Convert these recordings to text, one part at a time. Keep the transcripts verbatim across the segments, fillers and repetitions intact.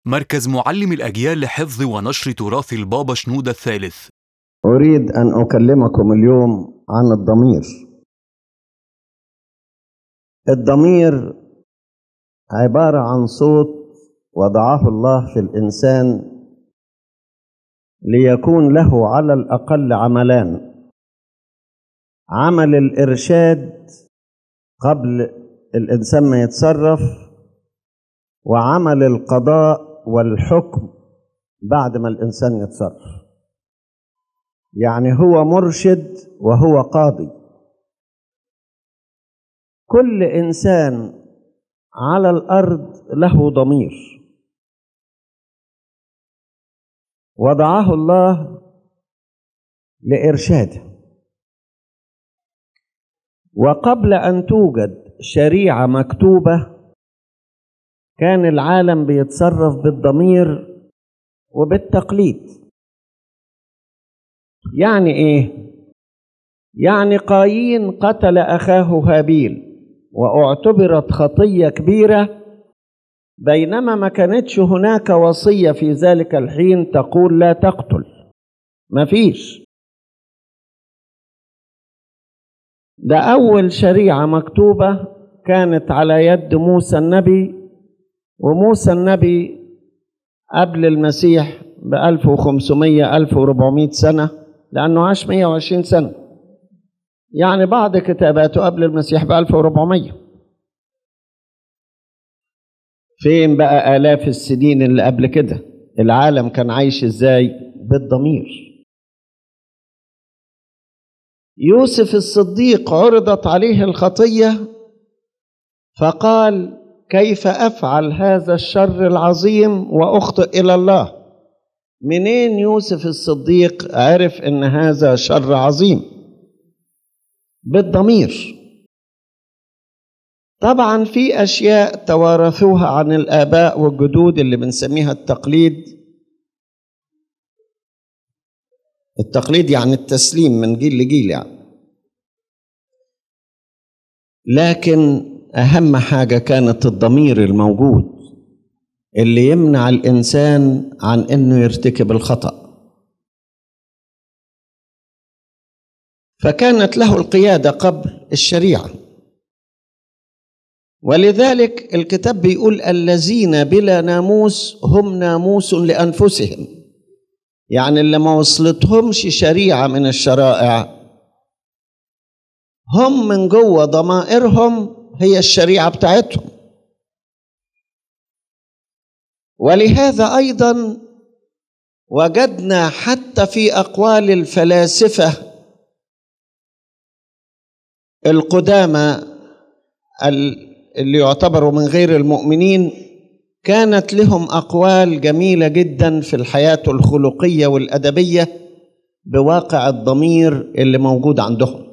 مركز معلم الأجيال لحفظ ونشر تراث البابا شنودة الثالث. أريد أن أكلمكم اليوم عن الضمير. الضمير عبارة عن صوت وضعه الله في الإنسان ليكون له على الأقل عملان: عمل الإرشاد قبل الإنسان ما يتصرف، وعمل القضاء والحكم بعد ما الإنسان يتصرف. يعني هو مرشد وهو قاضي. كل إنسان على الأرض له ضمير وضعه الله لإرشاده. وقبل أن توجد شريعة مكتوبة كان العالم بيتصرف بالضمير وبالتقليد. يعني إيه؟ يعني قايين قتل أخاه هابيل واعتبرت خطية كبيرة، بينما ما كانتش هناك وصية في ذلك الحين تقول لا تقتل. مفيش. ده أول شريعة مكتوبة كانت على يد موسى النبي، وموسى النبي قبل المسيح بألف وخمسمية ألف وربعمائة سنة، لأنه عاش مئة وعشرين سنة، يعني بعض كتاباته قبل المسيح بألف وربعمية. فين بقى آلاف السنين اللي قبل كده؟ العالم كان عايش ازاي؟ بالضمير. يوسف الصديق عرضت عليه الخطية فقال: كيف أفعل هذا الشر العظيم وأخطئ إلى الله؟ منين يوسف الصديق عرف إن هذا شر عظيم؟ بالضمير. طبعا في أشياء توارثوها عن الآباء والجدود اللي بنسميها التقليد. التقليد يعني التسليم من جيل لجيل يعني. لكن أهم حاجة كانت الضمير الموجود اللي يمنع الإنسان عن إنه يرتكب الخطأ. فكانت له القيادة قبل الشريعة. ولذلك الكتاب بيقول: الذين بلا ناموس هم ناموس لأنفسهم. يعني اللي ما وصلتهمش شريعة من الشرائع هم من جوه ضمائرهم هي الشريعة بتاعتهم. ولهذا أيضا وجدنا حتى في أقوال الفلاسفة القدامى اللي يعتبروا من غير المؤمنين، كانت لهم أقوال جميلة جدا في الحياة الخلقية والأدبية بواقع الضمير اللي موجود عندهم.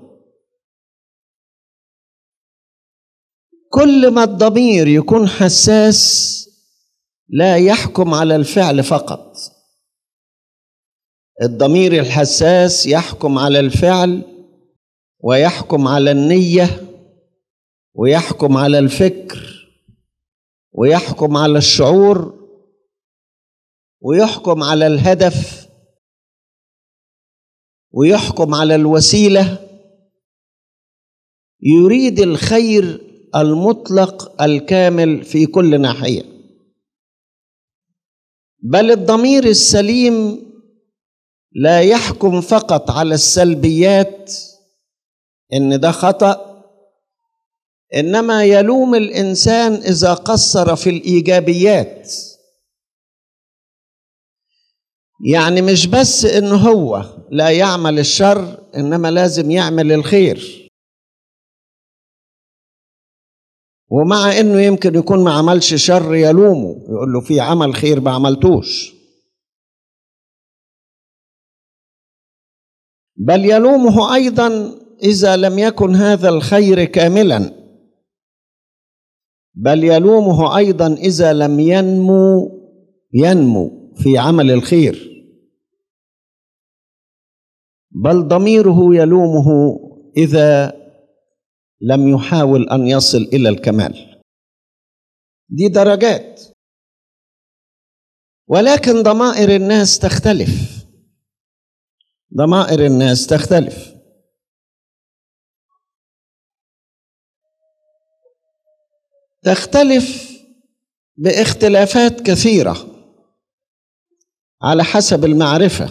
كل ما الضمير يكون حساس لا يحكم على الفعل فقط. الضمير الحساس يحكم على الفعل ويحكم على النية ويحكم على الفكر ويحكم على الشعور ويحكم على الهدف ويحكم على الوسيلة. يريد الخير المطلق الكامل في كل ناحية. بل الضمير السليم لا يحكم فقط على السلبيات إن ده خطأ، إنما يلوم الإنسان إذا قصر في الإيجابيات. يعني مش بس إنه هو لا يعمل الشر، إنما لازم يعمل الخير. ومع إنه يمكن يكون ما عملش شر يلومه، يقول له في عمل خير ما عملتوش، بل يلومه أيضا إذا لم يكن هذا الخير كاملا، بل يلومه أيضا إذا لم ينمو ينمو في عمل الخير، بل ضميره يلومه إذا لم يحاول أن يصل إلى الكمال. دي درجات. ولكن ضمائر الناس تختلف، ضمائر الناس تختلف. تختلف باختلافات كثيرة على حسب المعرفة،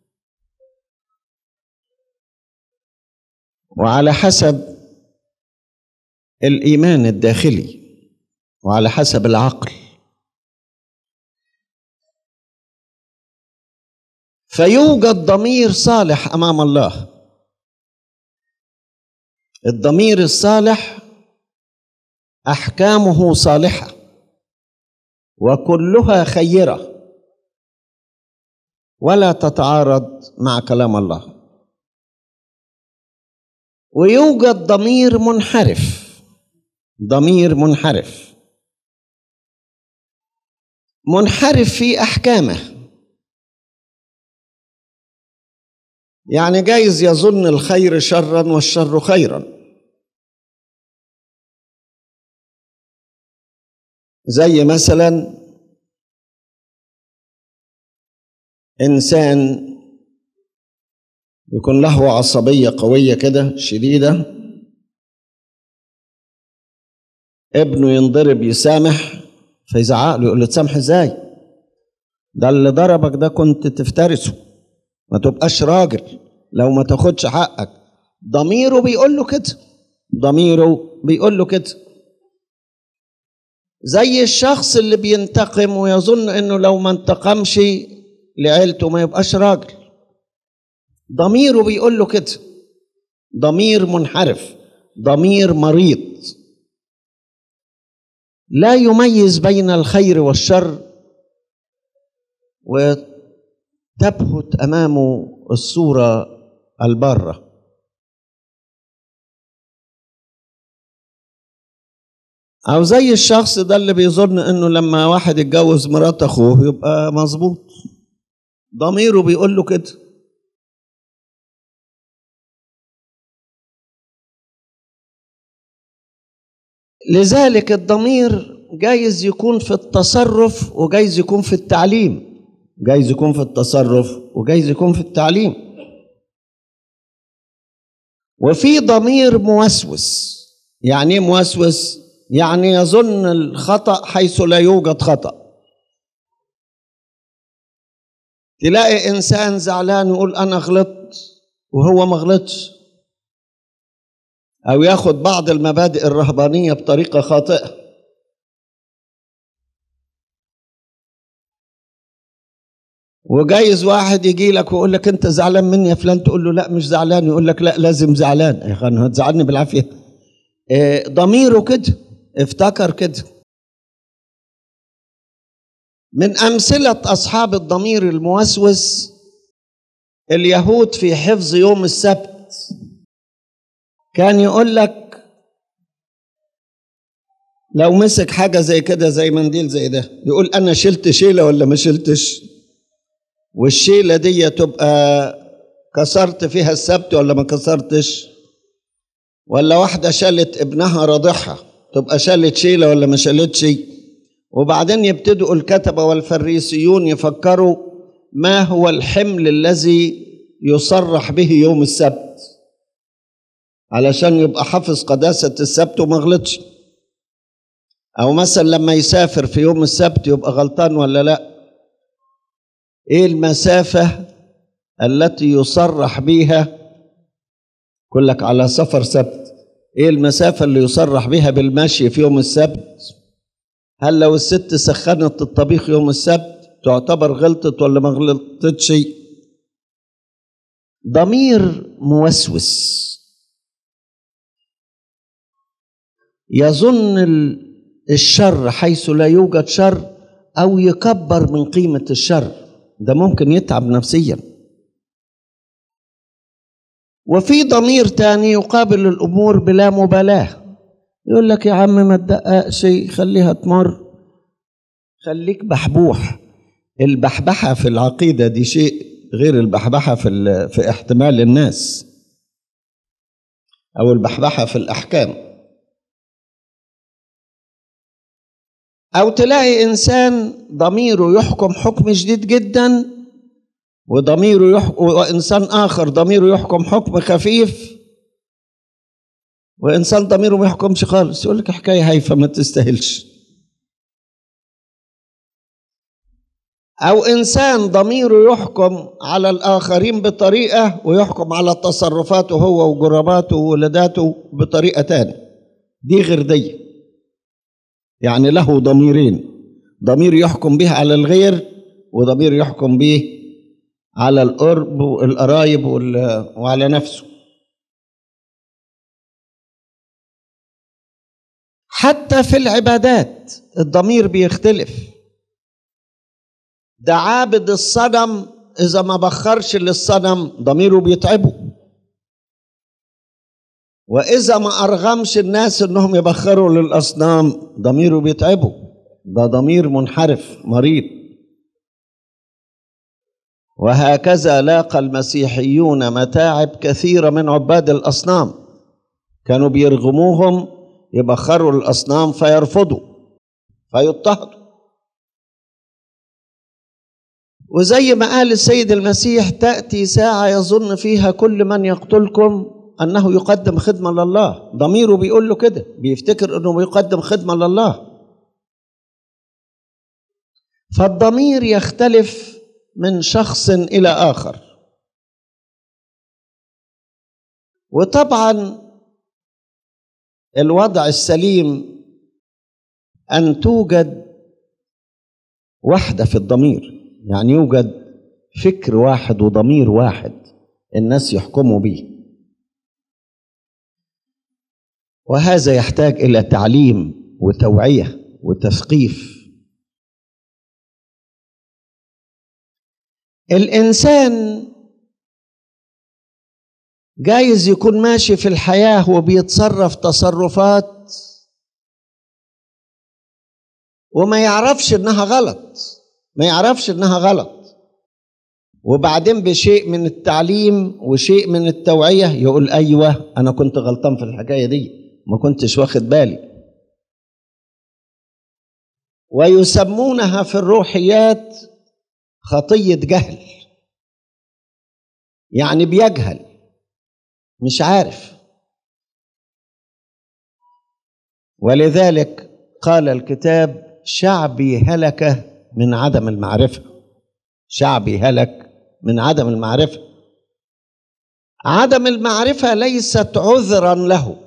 وعلى حسب الإيمان الداخلي، وعلى حسب العقل. فيوجد ضمير صالح أمام الله. الضمير الصالح أحكامه صالحة وكلها خيرة ولا تتعارض مع كلام الله. ويوجد ضمير منحرف، ضمير منحرف منحرف في أحكامه. يعني جايز يظن الخير شرا والشر خيرا، زي مثلا إنسان يكون له عصبية قوية كده شديدة، ابنه ينضرب يسامح، فيزعق له يقول له تسامح ازاي؟ ده اللي ضربك ده كنت تفترسه، ما تبقاش راجل لو ما تاخدش حقك. ضميره بيقول له كده، ضميره بيقول له كده. زي الشخص اللي بينتقم ويظن انه لو ما انتقمش لعيلته ما يبقاش راجل، ضميره بيقول له كده. ضمير منحرف، ضمير مريض، لا يميز بين الخير والشر، وتبهت أمامه الصورة البارة. أو زي الشخص ده اللي بيظن إنه لما واحد يتجوز مرات أخوه يبقى مظبوط، ضميره بيقول له كده. لذلك الضمير جايز يكون في التصرف وجايز يكون في التعليم، جايز يكون في التصرف وجايز يكون في التعليم. وفي ضمير موسوس. يعني ايه موسوس؟ يعني يظن الخطأ حيث لا يوجد خطأ. تلاقي إنسان زعلان يقول أنا غلطت وهو ما غلطش، أو ياخد بعض المبادئ الرهبانية بطريقة خاطئة. وجايز واحد يجي لك ويقول لك أنت زعلان مني يا فلان، تقول له لا مش زعلان، يقول لك لا لازم زعلان. يا أخي أنا هتزعلني بالعافية. ضميره كده، افتكر كده. من أمثلة أصحاب الضمير الموسوس اليهود في حفظ يوم السبت. كان يقول لك لو مسك حاجة زي كده زي منديل زي ده، يقول أنا شلت شيلة ولا ما شلتش، والشيلة دي تبقى كسرت فيها السبت ولا ما كسرتش، ولا واحدة شالت ابنها رضعها تبقى شالت شيلة ولا ما شالتش. وبعدين يبتدوا الكتبة والفريسيون يفكروا ما هو الحمل الذي يصرح به يوم السبت علشان يبقى حافظ قداسة السبت وما غلطش. أو مثلا لما يسافر في يوم السبت يبقى غلطان ولا لا. إيه المسافة التي يصرح بيها؟ كلك على سفر سبت، إيه المسافة اللي يصرح بيها بالمشي في يوم السبت؟ هل لو الست سخنت الطبيخ يوم السبت تعتبر غلطت ولا ما غلطتش؟ ضمير موسوس يظن الشر حيث لا يوجد شر، أو يكبر من قيمة الشر. ده ممكن يتعب نفسيا. وفي ضمير تاني يقابل الأمور بلا مبالاة، يقول لك يا عم ما تدققش، خليها تمر، خليك بحبوح. البحبحة في العقيدة دي شيء غير البحبحة في, في احتمال الناس، أو البحبحة في الأحكام. أو تلاقي إنسان ضميره يحكم حكم شديد جدا، وضميره يحكم، وإنسان آخر ضميره يحكم حكم خفيف، وإنسان ضميره ما يحكمش خالص. يقول لك حكاية هايفة ما تستاهلش. أو إنسان ضميره يحكم على الآخرين بطريقة، ويحكم على تصرفاته هو وجرباته وولاداته بطريقة تانية. دي غير دي، يعني له ضميرين، ضمير يحكم به على الغير، وضمير يحكم به على القرب والقرايب وعلى نفسه. حتى في العبادات الضمير بيختلف. ده عابد الصنم إذا ما بخرش للصنم ضميره بيتعبه، وإذا ما أرغمش الناس إنهم يبخروا للأصنام ضميره بيتعبه. ده ضمير منحرف مريض. وهكذا لاقى المسيحيون متاعب كثيرة من عباد الأصنام، كانوا بيرغموهم يبخروا الأصنام فيرفضوا فيضطهدوا. وزي ما قال السيد المسيح: تأتي ساعة يظن فيها كل من يقتلكم أنه يقدم خدمة لله. ضميره بيقول له كده، بيفتكر أنه يقدم خدمة لله. فالضمير يختلف من شخص إلى آخر. وطبعا الوضع السليم أن توجد وحدة في الضمير، يعني يوجد فكر واحد وضمير واحد الناس يحكموا به. وهذا يحتاج إلى تعليم وتوعية وتثقيف. الإنسان جايز يكون ماشي في الحياة وبيتصرف تصرفات وما يعرفش إنها غلط، ما يعرفش إنها غلط، وبعدين بشيء من التعليم وشيء من التوعية يقول: أيوة أنا كنت غلطان في الحكاية دي، ما كنتش واخد بالي. ويسمونها في الروحيات خطية جهل، يعني بيجهل مش عارف. ولذلك قال الكتاب: شعبي هلك من عدم المعرفة. شعبي هلك من عدم المعرفة. عدم المعرفة ليست عذرا له،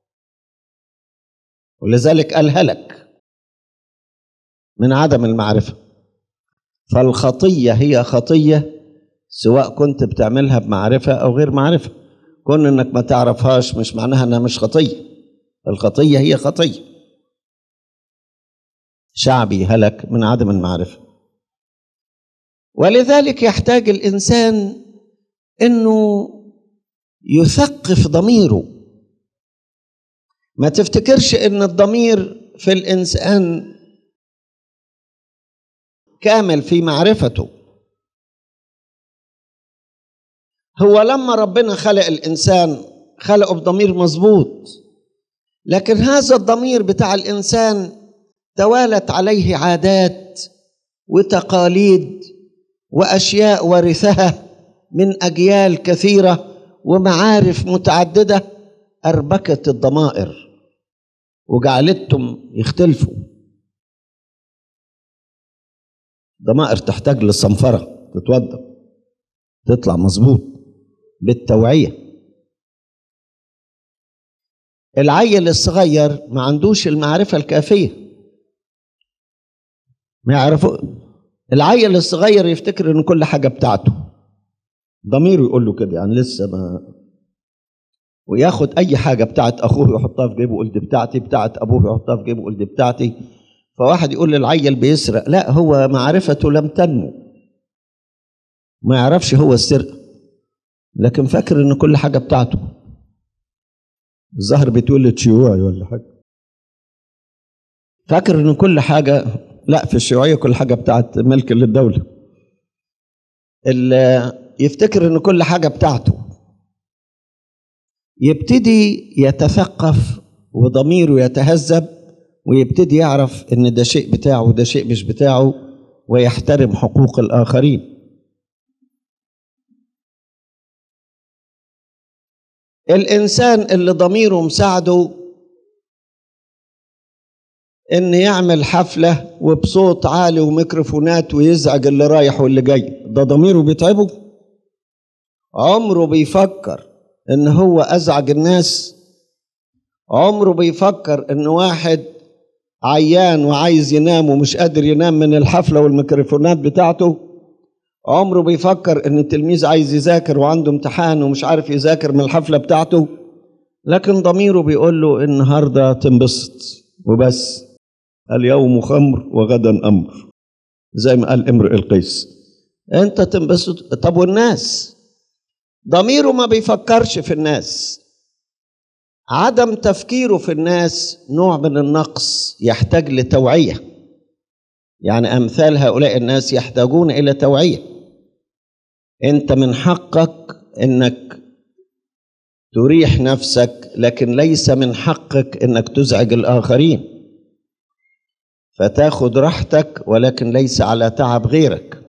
ولذلك قال هلك من عدم المعرفة. فالخطية هي خطية سواء كنت بتعملها بمعرفة أو غير معرفة. كون إنك ما تعرفهاش مش معناها إنها مش خطية. الخطية هي خطية. شعبي هلك من عدم المعرفة. ولذلك يحتاج الإنسان إنه يثقف ضميره. ما تفتكرش إن الضمير في الإنسان كامل في معرفته. هو لما ربنا خلق الإنسان خلقه بضمير مظبوط، لكن هذا الضمير بتاع الإنسان توالت عليه عادات وتقاليد وأشياء ورثها من أجيال كثيرة ومعارف متعددة أربكت الضمائر وجعلتهم يختلفوا. ضمائر تحتاج للصنفرة، تتوضب، تطلع مظبوط بالتوعية. العيل الصغير ما عندوش المعرفة الكافية، ما يعرفوا. العيل الصغير يفتكر ان كل حاجة بتاعته، ضميره يقول له كده، يعني لسه ما، وياخد اي حاجة بتاعت اخوه يحطها في جيبه يقول دي بتاعتي، بتاعت ابوه يحطها في جيبه يقول دي بتاعتي. فواحد يقول للعيل بيسرق، لا، هو معرفته لم تنمو، ما يعرفش هو السرقة، لكن فاكر ان كل حاجة بتاعته. الظاهر بيتولد شيوعي ولا حاجة، فاكر ان كل حاجة، لا، في الشيوعية كل حاجة بتاعت ملك للدولة. اللي يفتكر ان كل حاجة بتاعته، يبتدي يتثقف وضميره يتهذب ويبتدي يعرف إن ده شيء بتاعه وده شيء مش بتاعه، ويحترم حقوق الآخرين. الإنسان اللي ضميره مساعده إن يعمل حفلة وبصوت عالي وميكروفونات ويزعج اللي رايح واللي جاي، ده ضميره بيتعبه؟ عمره بيفكر إن هو أزعج الناس؟ عمره بيفكر إن واحد عيان وعايز ينام ومش قادر ينام من الحفلة والميكروفونات بتاعته؟ عمره بيفكر إن التلميذ عايز يذاكر وعنده امتحان ومش عارف يذاكر من الحفلة بتاعته؟ لكن ضميره بيقول له النهاردة تنبسط وبس، اليوم خمر وغدا أمر، زي ما قال امرئ القيس. انت تنبسط، طب والناس؟ ضميره ما بيفكرش في الناس. عدم تفكيره في الناس نوع من النقص يحتاج لتوعية. يعني أمثال هؤلاء الناس يحتاجون إلى توعية. انت من حقك انك تريح نفسك، لكن ليس من حقك انك تزعج الآخرين. فتاخد راحتك ولكن ليس على تعب غيرك،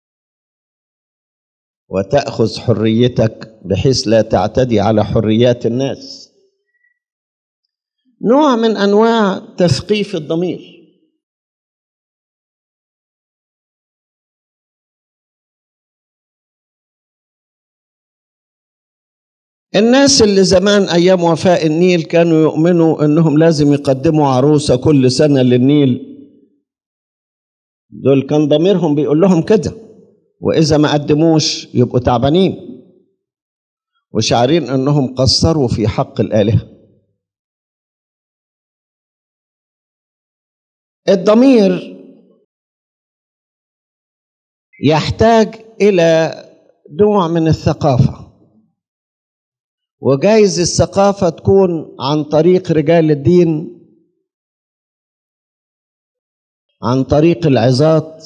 وتأخذ حريتك بحيث لا تعتدي على حريات الناس. نوع من أنواع تثقيف الضمير. الناس اللي زمان أيام وفاء النيل كانوا يؤمنوا أنهم لازم يقدموا عروسة كل سنة للنيل، دول كان ضميرهم بيقول لهم كده، وإذا ما قدموش يبقوا تعبانين وشعرين أنهم قصروا في حق الآلهة. الضمير يحتاج إلى نوع من الثقافة، وجايز الثقافة تكون عن طريق رجال الدين، عن طريق العظات،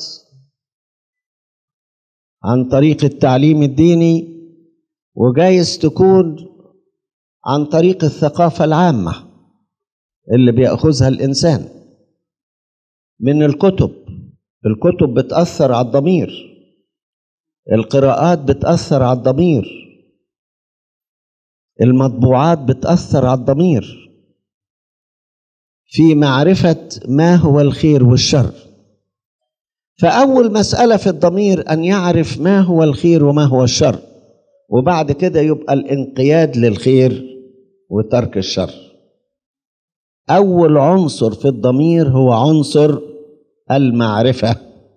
عن طريق التعليم الديني، وجايز تكون عن طريق الثقافة العامة اللي بيأخذها الإنسان من الكتب. الكتب بتأثر على الضمير، القراءات بتأثر على الضمير، المطبوعات بتأثر على الضمير في معرفة ما هو الخير والشر. فأول مسألة في الضمير أن يعرف ما هو الخير وما هو الشر، وبعد كده يبقى الانقياد للخير وترك الشر. أول عنصر في الضمير هو عنصر المعرفة،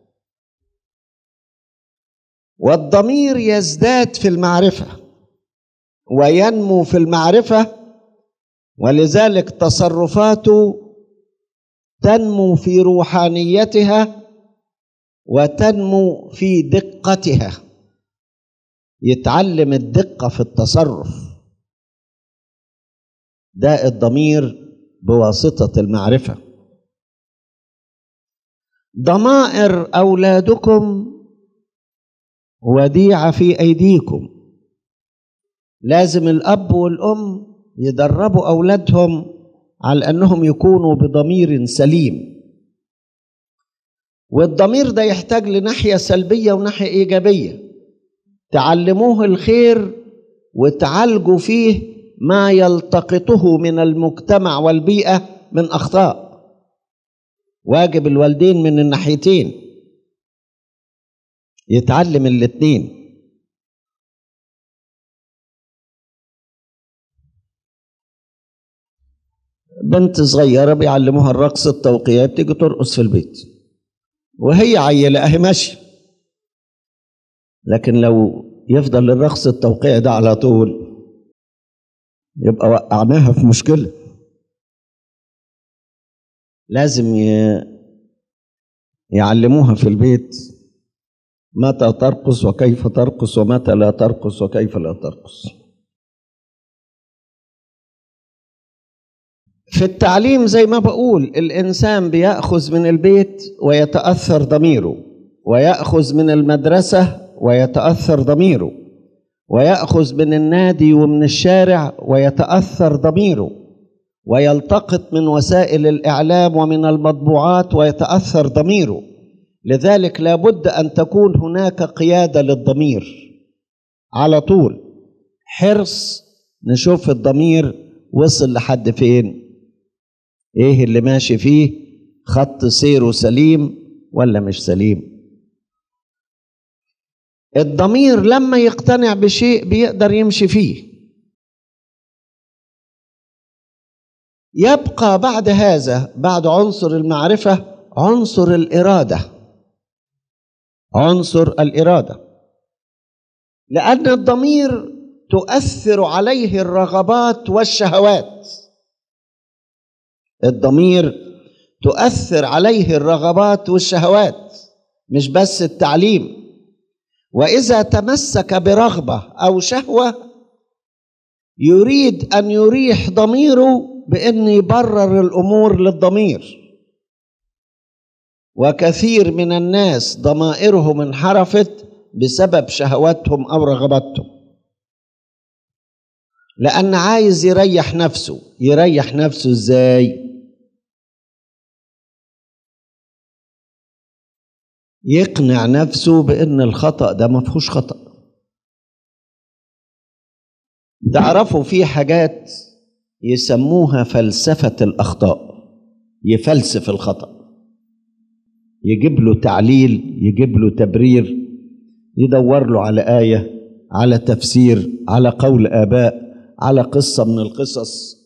والضمير يزداد في المعرفة وينمو في المعرفة، ولذلك تصرفاته تنمو في روحانيتها وتنمو في دقتها. يتعلم الدقة في التصرف، ده الضمير بواسطة المعرفة. ضمائر أولادكم وديعة في أيديكم. لازم الأب والأم يدربوا أولادهم على أنهم يكونوا بضمير سليم، والضمير ده يحتاج لناحية سلبية وناحية إيجابية. تعلموه الخير وتعالجوا فيه ما يلتقطه من المجتمع والبيئة من أخطاء. واجب الوالدين من الناحيتين، يتعلم الاثنين. بنت صغيرة بيعلموها الرقص التوقيعي، بتيجي ترقص في البيت وهي عيلة اهي ماشية، لكن لو يفضل الرقص التوقيعي ده على طول يبقى وقعناها في مشكلة. لازم يعلموها في البيت متى ترقص وكيف ترقص ومتى لا ترقص وكيف لا ترقص. في التعليم زي ما بقول، الإنسان بيأخذ من البيت ويتأثر ضميره، ويأخذ من المدرسة ويتأثر ضميره، ويأخذ من النادي ومن الشارع ويتأثر ضميره، ويلتقط من وسائل الإعلام ومن المطبوعات ويتأثر ضميره. لذلك لابد أن تكون هناك قيادة للضمير على طول، حرص نشوف الضمير وصل لحد فين، ايه اللي ماشي فيه، خط سيره سليم ولا مش سليم. الضمير لما يقتنع بشيء بيقدر يمشي فيه. يبقى بعد هذا، بعد عنصر المعرفة، عنصر الإرادة. عنصر الإرادة، لأن الضمير تؤثر عليه الرغبات والشهوات. الضمير تؤثر عليه الرغبات والشهوات، مش بس التعليم. وإذا تمسك برغبة أو شهوة يريد أن يريح ضميره بأن يبرر الأمور للضمير. وكثير من الناس ضمائرهم انحرفت بسبب شهواتهم أو رغباتهم، لأن عايز يريح نفسه. يريح نفسه إزاي؟ يقنع نفسه بأن الخطأ ده ما فيهوش خطأ. تعرفوا في حاجات يسموها فلسفة الأخطاء، يفلسف الخطأ، يجيب له تعليل، يجيب له تبرير، يدور له على آية، على تفسير، على قول آباء، على قصة من القصص.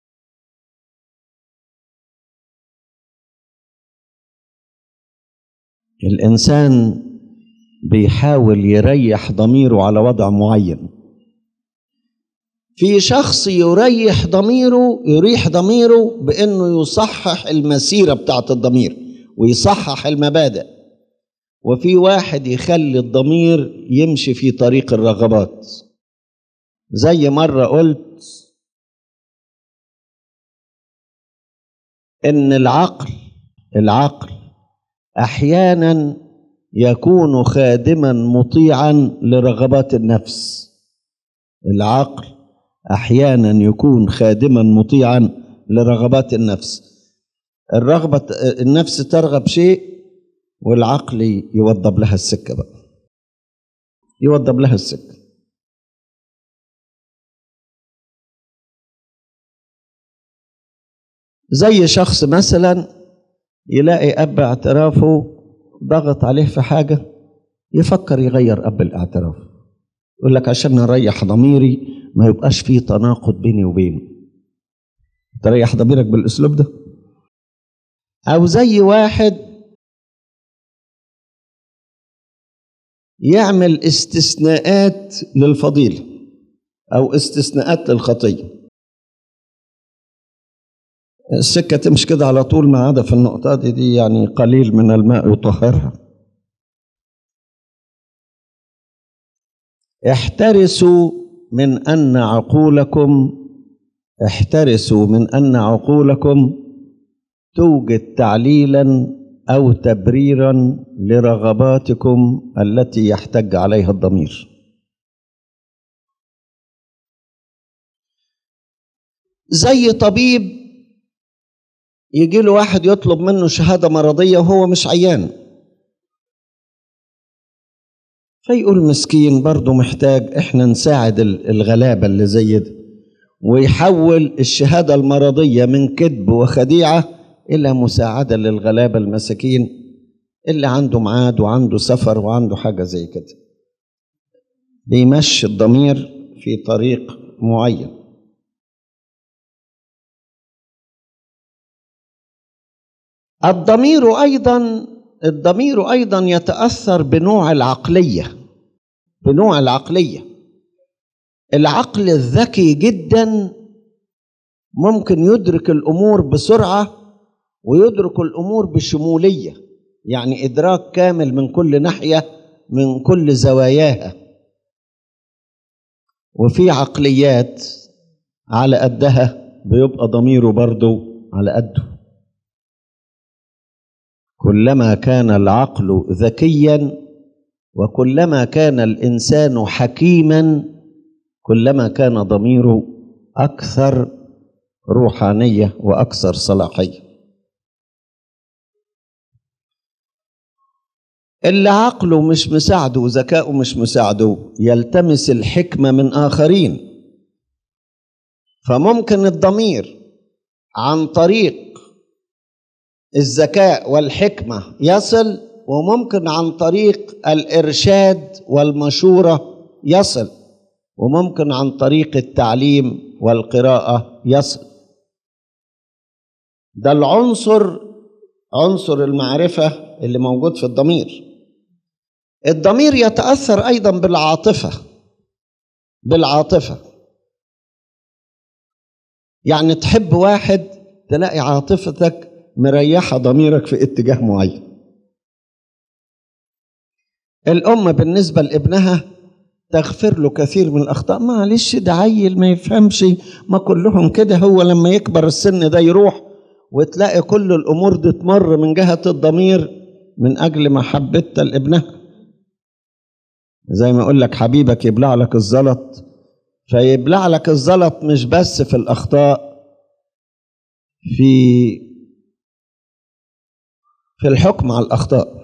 الإنسان بيحاول يريح ضميره على وضع معين. في شخص يريح ضميره يريح ضميره بأنه يصحح المسيرة بتاعت الضمير ويصحح المبادئ، وفي واحد يخلي الضمير يمشي في طريق الرغبات. زي مرة قلت إن العقل العقل أحيانا يكون خادما مطيعا لرغبات النفس. العقل أحيانا يكون خادما مطيعا لرغبات النفس. الرغبة النفس ترغب شيء والعقل يوضب لها السكة بقى، يوضب لها السكة. زي شخص مثلا يلاقي أب اعترافه ضغط عليه في حاجة، يفكر يغير أب الاعتراف، يقول لك عشان نريح ضميري ما يبقاش فيه تناقض بيني وبينه. تريح ضميرك بالأسلوب ده. أو زي واحد يعمل استثناءات للفضيلة أو استثناءات للخطية. السكة تمشي كده على طول، ما عدا في النقطة دي, دي يعني قليل من الماء يطهرها. احترسوا من أن عقولكم احترسوا من أن عقولكم توجد تعليلا أو تبريرا لرغباتكم التي يحتج عليها الضمير. زي طبيب يجي له واحد يطلب منه شهادة مرضية وهو مش عيان، فيقول مسكين برضه محتاج، احنا نساعد الغلابة اللي زي ده، ويحول الشهادة المرضية من كذب وخديعة إلى مساعدة للغلابة المساكين اللي عنده ميعاد وعنده سفر وعنده حاجة زي كده. بيمشي الضمير في طريق معين. الضمير أيضا الضمير أيضا يتأثر بنوع العقلية بنوع العقلية. العقل الذكي جدا ممكن يدرك الأمور بسرعة ويدرك الأمور بشمولية، يعني إدراك كامل من كل ناحية من كل زواياها. وفي عقليات على قدها بيبقى ضميره برضو على قده. كلما كان العقل ذكيا وكلما كان الإنسان حكيما كلما كان ضميره أكثر روحانية وأكثر صلاحية. اللي عقله مش مساعده وذكاؤه مش مساعده يلتمس الحكمة من آخرين، فممكن الضمير عن طريق الذكاء والحكمة يصل، وممكن عن طريق الإرشاد والمشورة يصل، وممكن عن طريق التعليم والقراءة يصل. ده العنصر عنصر المعرفة اللي موجود في الضمير. الضمير يتأثر أيضا بالعاطفة بالعاطفة يعني تحب واحد تلاقي عاطفتك مريحة ضميرك في اتجاه معين. الأم بالنسبة لابنها تغفر له كثير من الأخطاء، معلش ده عيل ما يفهمش، ما كلهم كده، هو لما يكبر السن ده يروح. وتلاقي كل الأمور دي تمر من جهة الضمير من أجل محبتها لابنها. زي ما أقول لك حبيبك يبلع لك الزلط، فيبلع لك الزلط مش بس في الأخطاء، في في الحكم على الأخطاء.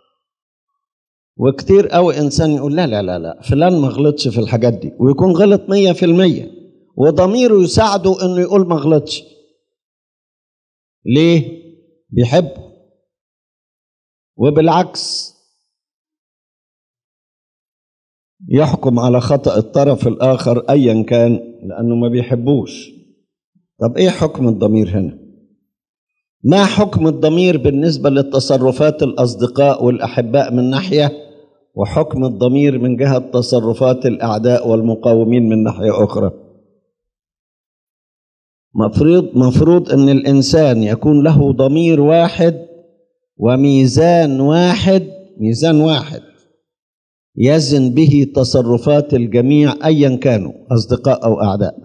وكتير قوي إنسان يقول لا لا لا لا فلان ما غلطش في الحاجات دي، ويكون غلط مية في المية وضميره يساعده إنه يقول ما غلطش. ليه؟ بيحبه. وبالعكس يحكم على خطأ الطرف الآخر أيا كان لأنه ما بيحبوش. طب إيه حكم الضمير هنا؟ ما حكم الضمير بالنسبة للتصرفات الأصدقاء والأحباء من ناحية، وحكم الضمير من جهة تصرفات الأعداء والمقاومين من ناحية أخرى؟ مفروض مفروض أن الإنسان يكون له ضمير واحد وميزان واحد ميزان واحد يزن به تصرفات الجميع أيا كانوا أصدقاء أو أعداء.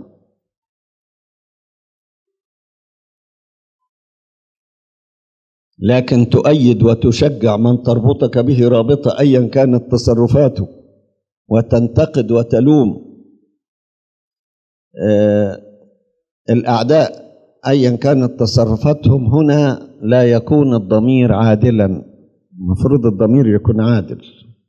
لكن تؤيد وتشجع من تربطك به رابطة أيا كانت تصرفاته، وتنتقد وتلوم آه الأعداء أيا كانت تصرفاتهم، هنا لا يكون الضمير عادلا. المفروض الضمير يكون عادل.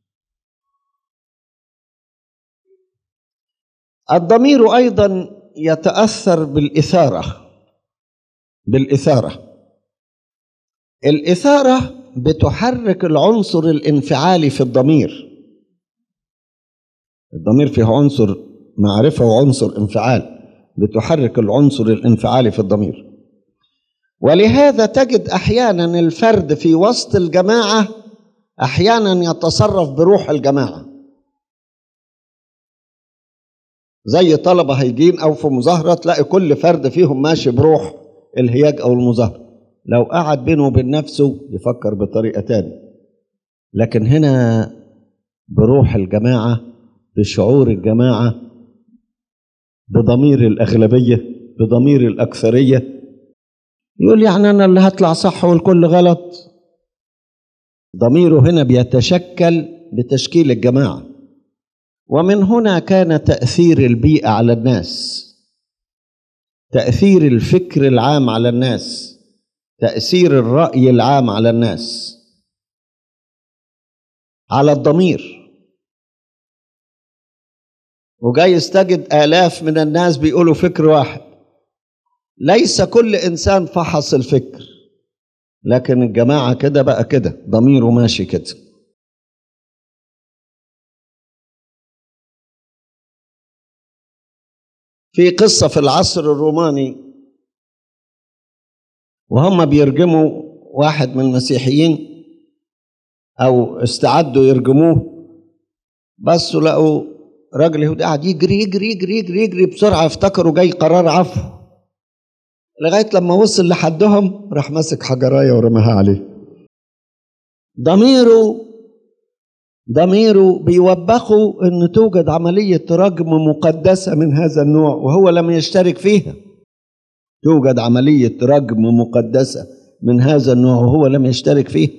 الضمير أيضا يتأثر بالإثارة بالإثارة الإثارة بتحرك العنصر الانفعالي في الضمير. الضمير فيه عنصر معرفة وعنصر انفعال، بتحرك العنصر الانفعالي في الضمير. ولهذا تجد أحيانا الفرد في وسط الجماعة أحيانا يتصرف بروح الجماعة، زي طلبة هيجين أو في مظاهرة تلاقي كل فرد فيهم ماشي بروح الهياج أو المظاهرة. لو قعد بينه وبين نفسه يفكر بطريقة تانية، لكن هنا بروح الجماعة، بشعور الجماعة، بضمير الأغلبية، بضمير الأكثرية. يقول يعني أنا اللي هطلع صح والكل غلط. ضميره هنا بيتشكل بتشكيل الجماعة. ومن هنا كان تأثير البيئة على الناس، تأثير الفكر العام على الناس، تأثير الرأي العام على الناس على الضمير. وجايز تجد آلاف من الناس بيقولوا فكر واحد، ليس كل إنسان فحص الفكر، لكن الجماعة كده بقى كده، ضميره ماشي كده. في قصة في العصر الروماني وهم بيرجموا واحد من المسيحيين أو استعدوا يرجموه، بصوا لقوا راجل يهودي قاعد يجري يجري يجري يجري يجري بسرعة، افتكروا جاي قرار عفو، لغاية لما وصل لحدهم راح ماسك حجراية ورماها عليه. ضميره ضميره بيوبخوا أن توجد عملية رجم مقدسة من هذا النوع وهو لم يشترك فيها. توجد عملية رجم مقدسة من هذا النوع وهو لم يشترك فيها.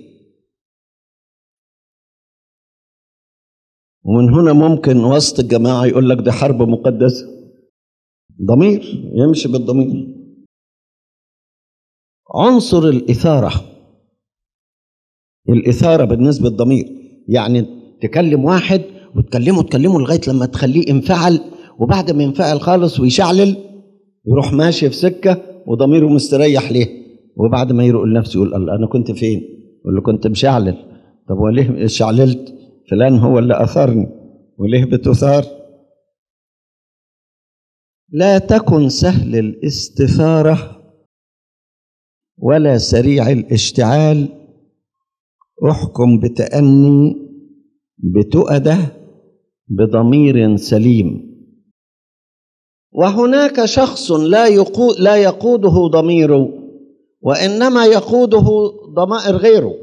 ومن هنا ممكن وسط الجماعة يقول لك ده حرب مقدسة. ضمير، يمشي بالضمير. عنصر الإثارة. الإثارة بالنسبة للضمير، يعني تكلم واحد وتكلمه تكلمه لغاية لما تخليه انفعل، وبعد ما ينفعل خالص ويشعلل يروح ماشي في سكة وضميره مستريح ليه، وبعد ما يروق لنفسه يقول الله أنا كنت فين؟ يقول له كنت مشعلل. طب وليه شعللت؟ فلان هو اللي أثرني. وليه بتثار؟ لا تكن سهل الاستثارة ولا سريع الاشتعال، احكم بتأني بتؤدة بضمير سليم. وهناك شخص لا يقود لا يقوده ضميره، وإنما يقوده ضمائر غيره.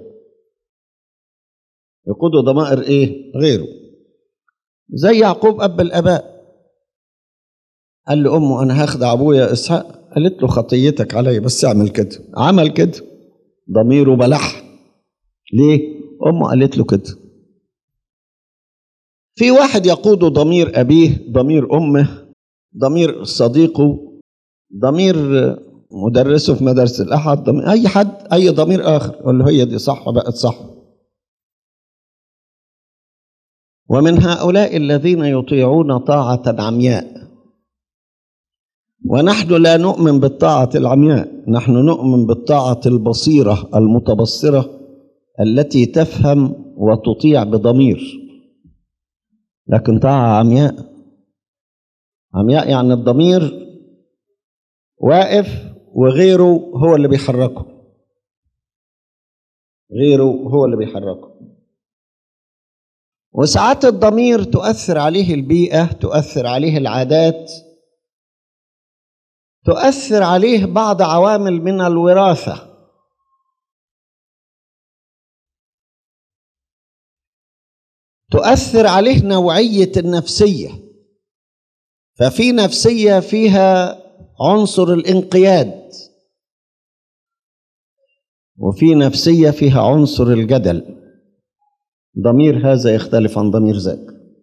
يقوده ضمائر إيه؟ غيره. زي يعقوب أب الآباء، قال لأمه أنا هاخدع أبويا إسحاق، قالت له خطيتك علي بس اعمل كده، عمل كده، ضميره بلح. ليه؟ أمه قالت له كده. في واحد يقود ضمير أبيه، ضمير أمه، ضمير صديقه، ضمير مدرسه في مدرسة الأحد، ضمير أي حد، أي ضمير آخر يقول له هي دي صح بقت صح. ومن هؤلاء الذين يطيعون طاعة عمياء، ونحن لا نؤمن بالطاعة العمياء، نحن نؤمن بالطاعة البصيرة المتبصرة التي تفهم وتطيع بضمير. لكن طاعة عمياء، عمياء يعني الضمير واقف وغيره هو اللي بيحركه، غيره هو اللي بيحركه. وساعات الضمير تؤثر عليه البيئة، تؤثر عليه العادات، تؤثر عليه بعض عوامل من الوراثة. تؤثر عليه نوعية النفسية، ففي نفسية فيها عنصر الانقياد، وفي نفسية فيها عنصر الجدل. ضمير هذا يختلف عن ضمير ذاك.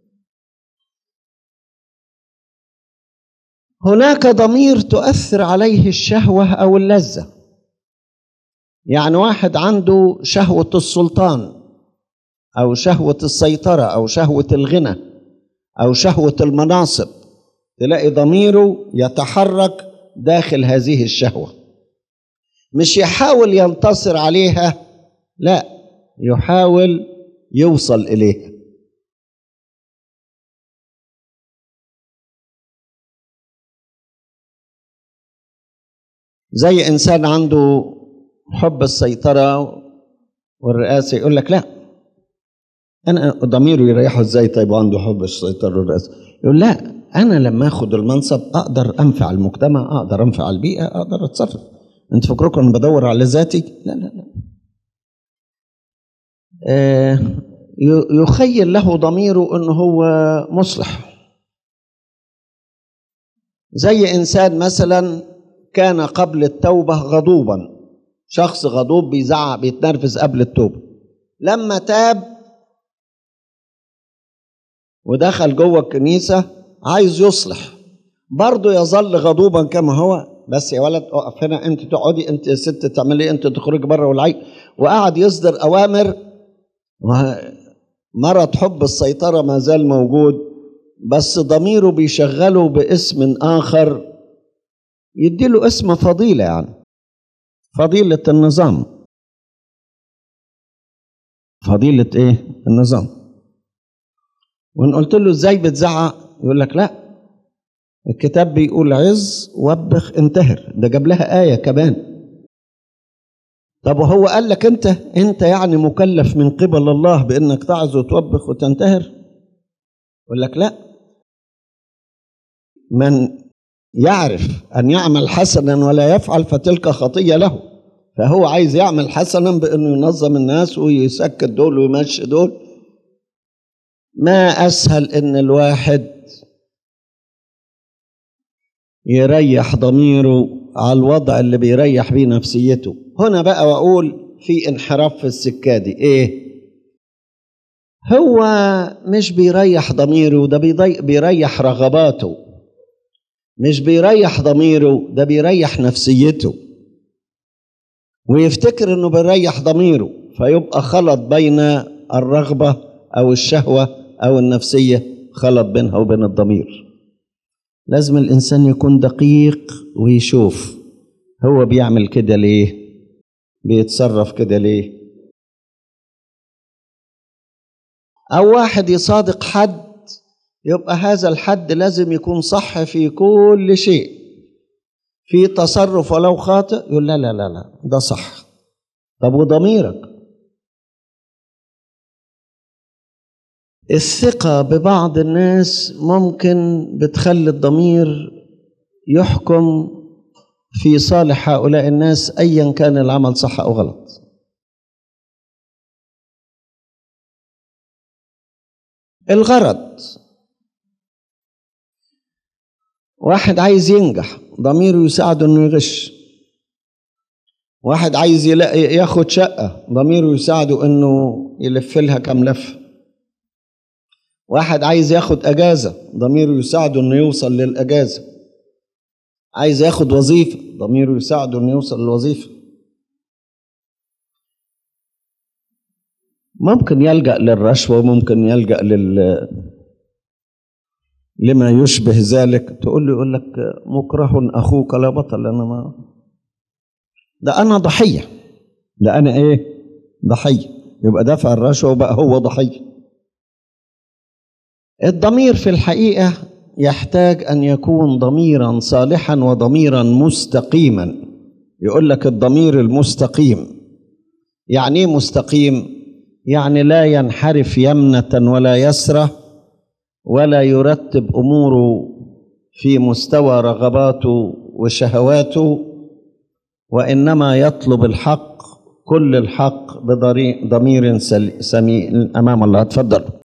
هناك ضمير تؤثر عليه الشهوة أو اللذة، يعني واحد عنده شهوة السلطان أو شهوة السيطرة أو شهوة الغنى أو شهوة المناصب، تلاقي ضميره يتحرك داخل هذه الشهوة، مش يحاول ينتصر عليها، لا، يحاول يوصل إليها. زي إنسان عنده حب السيطرة والرئاسة، يقول لك لا، أنا ضميره يريحه إزاي؟ طيب وعنده حب السيطرة والرئاسة، يقول لا، أنا لما أخذ المنصب أقدر أنفع المجتمع، أقدر أنفع البيئة، أقدر أتصرف. أنت فكركم أنا بدور على ذاتي؟ لا لا لا. آه يخيل له ضميره أنه هو مصلح. زي إنسان مثلا كان قبل التوبة غضوبا، شخص غضوب بيزعق بيتنرفز قبل التوبة، لما تاب ودخل جوه الكنيسة عايز يصلح، برضه يظل غضوبا كما هو. بس يا ولد اقف هنا، انت تقعدي، انت يا ست تعملي، انت تخرجي بره والعيب، وقعد يصدر اوامر. مرض حب السيطرة ما زال موجود، بس ضميره بيشغله باسم آخر، يديله اسم فضيلة، يعني فضيلة النظام. فضيلة ايه؟ النظام. وان قلت له ازاي بتزعق؟ يقول لك لا، الكتاب بيقول عظ وبخ انتهر، ده جاب لها آية كمان. طب وهو قال لك انت انت يعني مكلف من قبل الله بانك تعظ وتوبخ وتنتهر؟ يقول لك لا، من يعرف ان يعمل حسنا ولا يفعل فتلك خطية له. فهو عايز يعمل حسنا بانه ينظم الناس ويسكت دول ويمشي دول. ما اسهل ان الواحد يريح ضميره على الوضع اللي بيريح بيه نفسيته. هنا بقى واقول في انحراف في السكة دي. ايه هو؟ مش بيريح ضميره، ده بيريح رغباته. مش بيريح ضميره، ده بيريح نفسيته. ويفتكر انه بيريح ضميره، فيبقى خلط بين الرغبة او الشهوة او النفسية، خلط بينها وبين الضمير. لازم الانسان يكون دقيق ويشوف هو بيعمل كده ليه، بيتصرف كده ليه. او واحد يصادق حد، يبقى هذا الحد لازم يكون صح في كل شيء، في تصرف ولو خاطئ يقول لا لا لا لا ده صح. طب وضميرك؟ الثقة ببعض الناس ممكن بتخلي الضمير يحكم في صالح هؤلاء الناس أيا كان العمل صح أو غلط. الغرض، واحد عايز ينجح ضميره يساعده انه يغش، واحد عايز ياخد شقة ضميره يساعده انه يلف لها كام لفة، واحد عايز ياخد اجازة ضميره يساعده انه يوصل للاجازة، عايز ياخد وظيفة ضميره يساعده انه يوصل للوظيفة. ممكن يلجأ للرشوة، ممكن يلجأ لل لما يشبه ذلك. تقول له يقول لك مكره اخوك لا بطل، انا ما ده انا ضحيه، ده انا ايه ضحيه، يبقى دفع الرشوه وبقى هو ضحيه. الضمير في الحقيقه يحتاج ان يكون ضميرا صالحا وضميرا مستقيما. يقول لك الضمير المستقيم يعني ايه مستقيم؟ يعني لا ينحرف يمنه ولا يسرى، ولا يرتب أموره في مستوى رغباته وشهواته، وإنما يطلب الحق، كل الحق بضمير سميع أمام الله. تفضل.